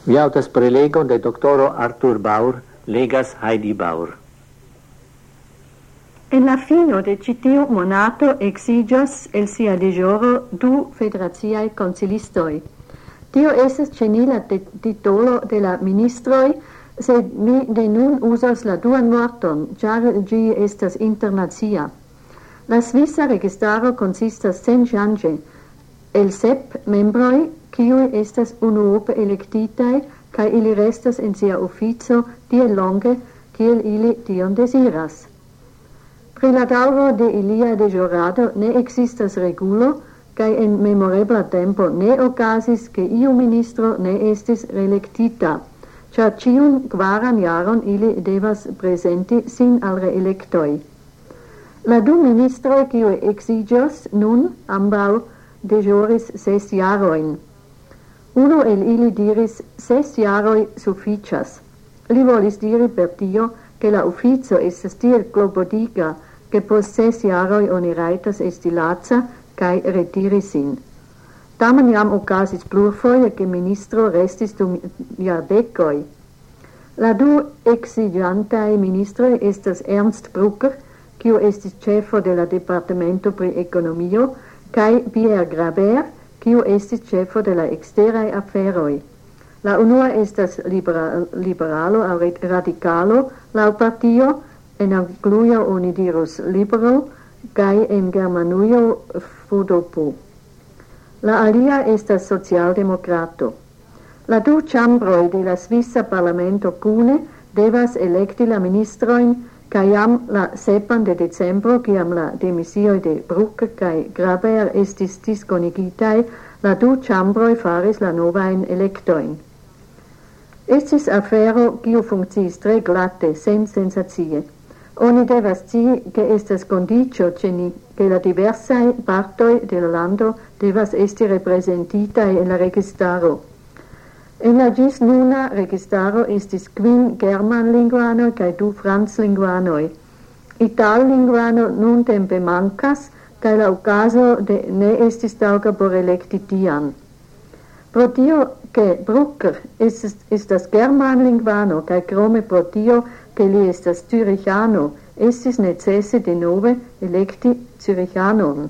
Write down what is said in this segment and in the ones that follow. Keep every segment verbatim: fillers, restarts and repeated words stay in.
Vi autas prelego de doctoro Arthur Baur, legas Heidi Baur. En la fino de citiu monato exigios el sia dejoro du federatiae concilistoi. Tio estes cenila titolo de la ministroi, sed mi de nun usos la duan morton, char gi estas internazia. La Svissa registaro consistas sen change, el sep membroi, kiui estas unuope electitae, cae ili restas in sia officio die longe, kiel ili tion desiras. Pri la dauro de ilia dejorado ne existas regulo, cae in memorebla tempo ne ocasis che iu ministro ne estis reelectita, char ciun quaran jaron ili devas presenti sin al reelectoi. La du ministroi kiui exigios nun ambau dejoris ses jaroin. Uno el ili diris ses jaroi sufficias. Li volis diri per tio che la ufficio estes tiel clopodiga che post ses jaroi oni raitas esti laza cae retiri sin. Tamen iam ocasis plurfoie che ministro restis dum iardecoi. La du exigiantae ministroi estas Ernst Brucker, quio estis cefo de la Departamento pri Economio, cae Pierre Graber, quio estis cefo de la exterae afferoi. La unua estas libera, liberalo au radicalo lau partio, en Angluio oni dirus libero, cae en Germanuio fudopu. La alia estas socialdemocrato. La du chambroi de la Svissa Parlamento cune devas electi la ministroin cae jam la sepan de decembro, ciam la demisioi de Brucker cae Graber estis disconigitae, la du chambroi faris la novain electoin. Estis afero quiu funcciis tre glatte, sen sensatie. Oni devas ci che estas condicio ceni che la diversae partoi del lando devas esti representitae in la registaro. En la gis nuna registaro estis quin german linguanoi cae du franz linguanoi. Ital linguano nun tempe mancas, cae la ocaso de ne estis tauga por electi tian. Pro tio che Brucker estes, estas german linguano, cae crome pro tio che li estas Zürichano, estis necesse de nove electi Zürichanon.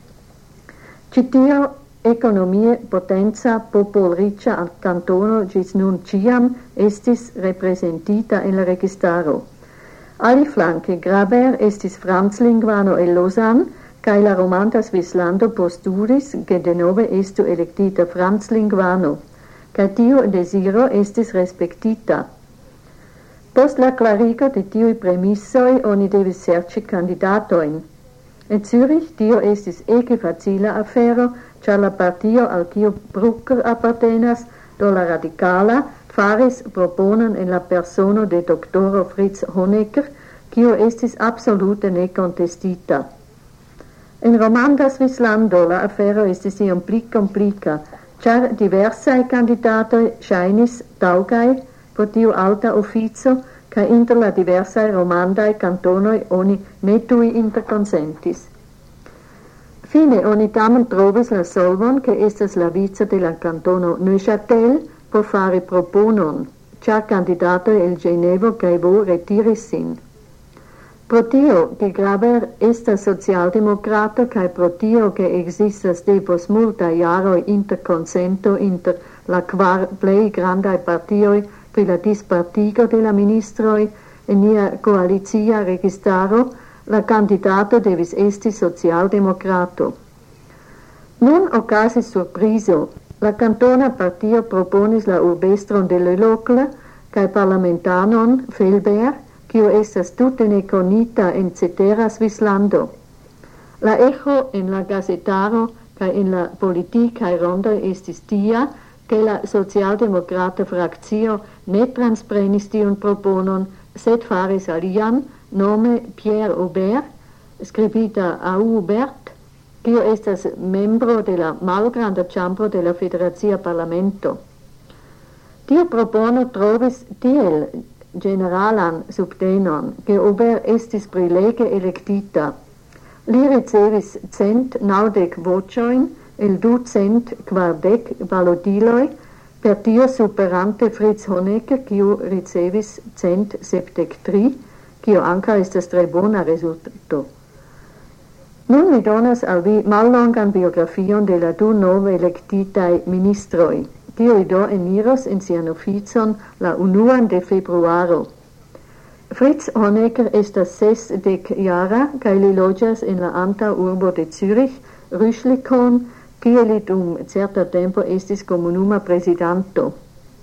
Citio economie potenza popol ricia al cantono gis nun ciam estis representita in la registaro. Aliflanque Graber estis franz linguano el Lausanne, cae la Romanda Svislando posturis che de nove estu electita franz linguano, cae tiu desiro estis respectita. Post la clarigo de tiui premissoi oni devis serci candidatoin. In Zürich tio estis ege facila afero, char la partio al quio Brucker appartenas, do la radicala, faris proponan in la persono de doctoro Fritz Honecker, quio estis absolute ne contestita. In Romanda Svislando la afero estis iom pli complica, char diversae candidatoi shainis taugai pro tiu alta officio, ca inter la diversae romandae cantonoi oni ne tui interconsentis. Fine oni tamen trovis la solvon che estas la vice de la cantono Neuchâtel por fare proponon, char candidatoi el Genevo cae vo retiris sin. Pro tio che Graber estas socialdemocrato cae pro tio che existas depos multa jaroi interconsento inter la quar plei grandae partioi pri la dispartigo de la ministroi en nia coalizia registaro, la candidato devis esti socialdemocrato. Nun ocasis surpriso. La cantona partio proponis la urbestron de Lelocle cae parlamentanon Felber, quio estas tute neconita in cetera Svislando. La echo en la gazetaro cae in la politicae rondoi estis tia, che la socialdemocrata fractio ne transprenis tion proponon, sed faris alian, nome Pierre Aubert, scribita A U Hubert, quio estas membro de la malgranda chambro de la Federazia Parlamento. Tio propono trovis tiel generalan subtenon, che Aubert estis prilege electita. Li ricevis cent naudec vocioin, el ducent quardec valodiloi, Per tio superante Fritz Honecker, kiu ricevis cent sepdek tri, kio anca estas tre bona resultato. Nun mi donas al vi mallongan biografion de la du nove electitai ministroi, kiu do eniros in sian oficion la unuan de februaro. Fritz Honecker estas sesdek jara, kaj li loĝas en la antaŭ urbo de Zürich, Rüschlikon, kie li dum certa tempo estis komunuma presidanto.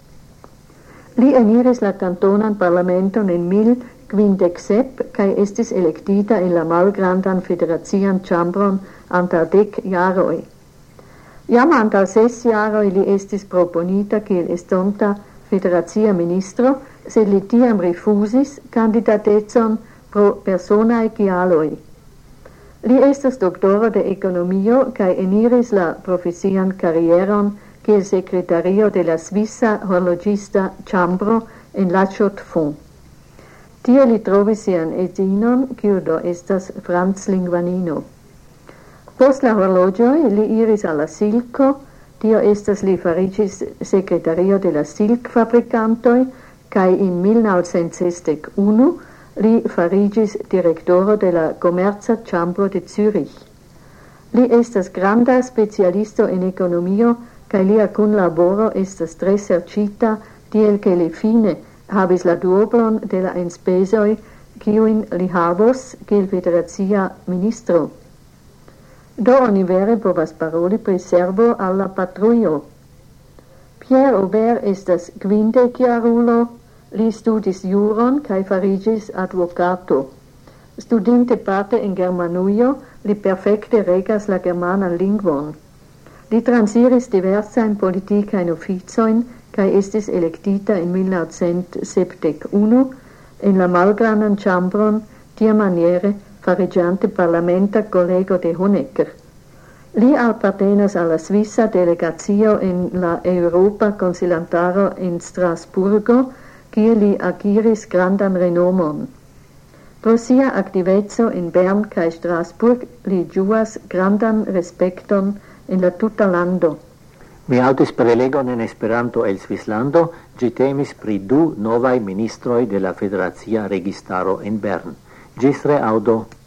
Li eniris la kantonan parlamenton en mil kvindek sep kaj estis elektita en la malgrandan federacian ĉambron antaŭ dek jaroj. Jam antaŭ ses jaroj li estis proponita kiel estonta federacia ministro, sed li tiam rifusis kandidatecon pro personae kialoj. Li estas doktoro de ekonomio kaj eniris la profesian karieron kiel sekretario de la Svisa horlogista ĉambro en La Chaux-de-Fonds. Tie li trovis sian edzinon, kiu do estas franclingvanino. Post la horloĝoj li iris al la silko, tio estas li fariĝis sekretario de la silkfabrikantoj, kaj in mil naŭcent sesdek unu li fariĝis direktoro de la komerca ĉambro de Zürich. Li estas granda specialisto en ekonomio, kaj lia kunlaboro estas tre serĉita, tiel ke li fine havis la duoblon de la enspezoj, kiujn li havos kiel federacia ministro. Do oni vere povas paroli pri servo al la patrujo. Pierre Aubert estas kvindekjarulo, li studis juron kaj fariĝis advokato. Studinte parte en Germanujo, li perfekte regas la germanan lingvon. Li transiris diversajn politikajn oficojn kaj estis elektita en mil naŭcent sepdek unu en la malgrandan ĉambron, tiamaniere fariĝante parlamenta kolego de Honecker. Li apartenas al la svisa delegacio en la Eŭropa konsilantaro en Strasburgo, kie li akiris grandan renomon. Pro sia aktiveco en Bern kaj Strasburg li ĝuas grandan respekton en la tuta lando. Mi aŭdis prelegon en Esperanto el Svislando, ĝi temis pri du novaj ministroj de la federacia registaro en Bern. Ĝis reaŭdo.